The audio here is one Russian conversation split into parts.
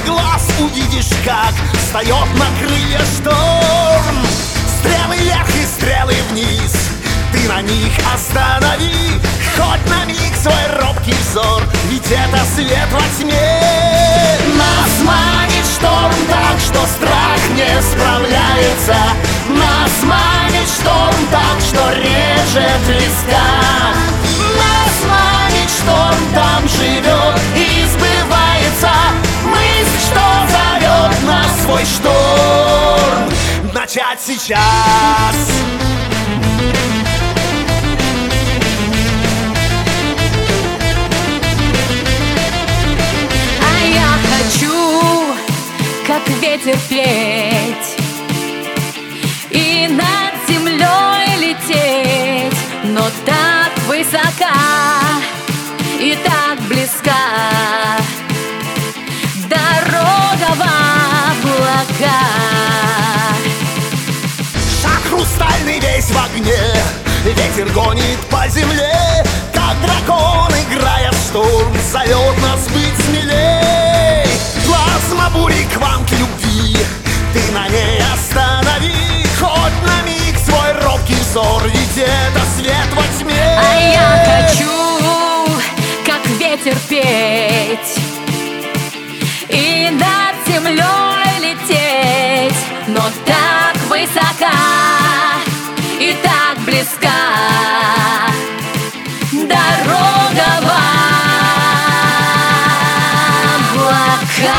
глаз увидишь, как встает на крылья шторм. Стрелы вверх и стрелы вниз, ты на них останови хоть на миг свой робкий взор, ведь это свет во тьме. Нас манит шторм так, что страх не справляется. Нас манит шторм так, что режет виска. Нас манит шторм, там живет и сбывается мысль, что зовет нас в свой шторм. Начать сейчас. Хочу, как ветер, петь и над землей лететь, но так высока и так близка дорога в облака. Шаг хрустальный весь в огне, ветер гонит по земле, как дракон, играя в шторм, зовет нас быть смелей. Плазма бури к вам, к любви, ты на ней останови хоть на миг свой робкий взор, ведь это свет во тьме. А я хочу, как ветер, петь и над землей лететь, но так высока и так близка дорога в облака.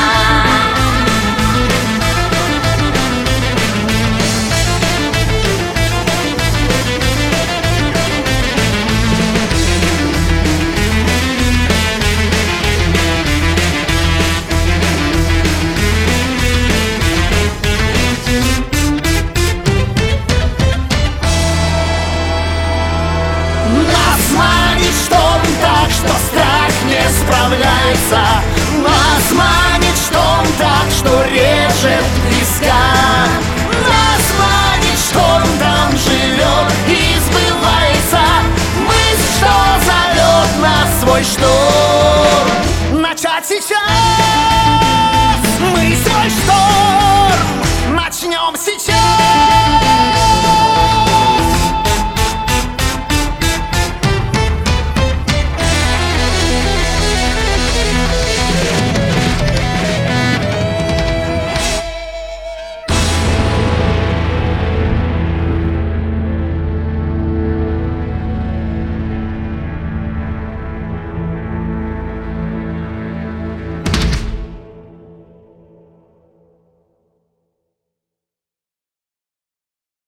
Справляется. Нас манит шторм так, что режет виска. Нас манит шторм, там живет и сбывается мысль, что зовет нас в свой шторм. Начать сейчас.